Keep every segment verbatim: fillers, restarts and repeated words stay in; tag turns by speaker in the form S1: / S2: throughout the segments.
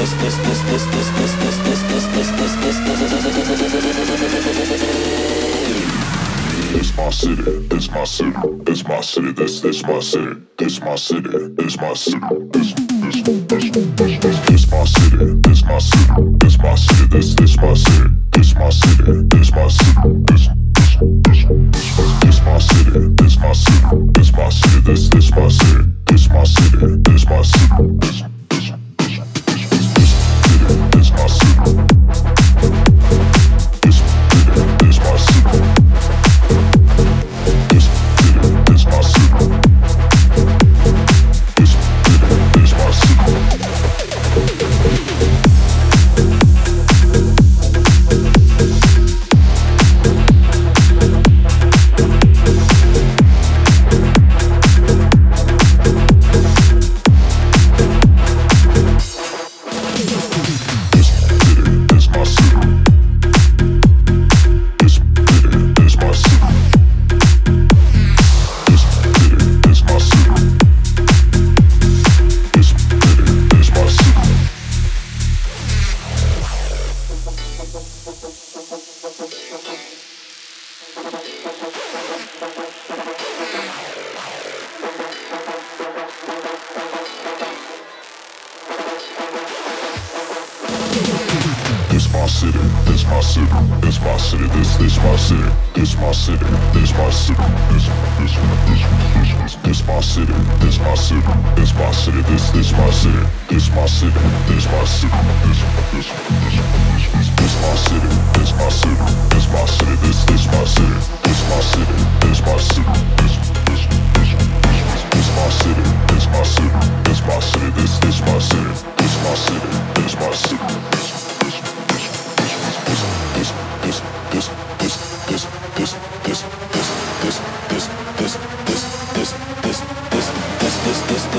S1: This my city, this my city, this my city, this this my city, this my city, this my city, this this this this this this my city, this my city, this my city, this this my city, this my city, this my city, this this this this my city, this my city, this my city, this this my city, this my city, this my city, this this this this my city, this this my city.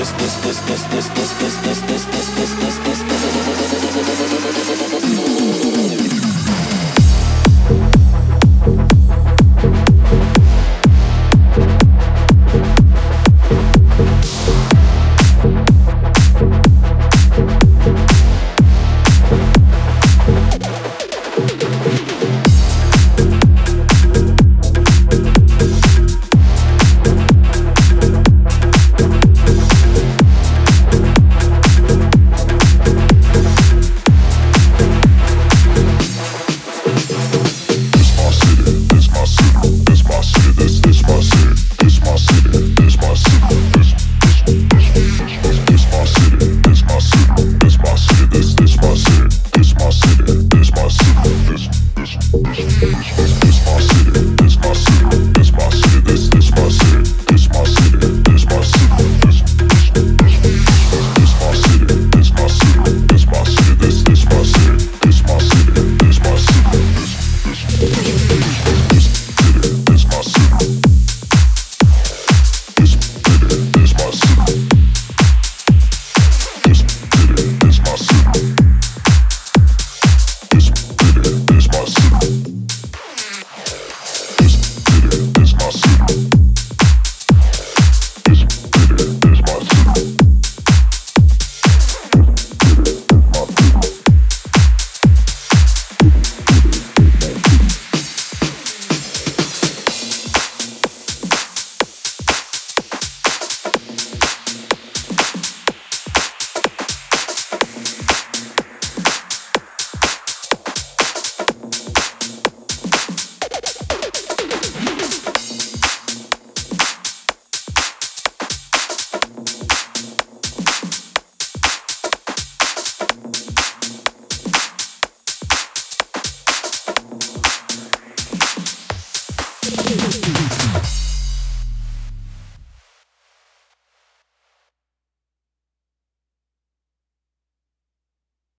S2: This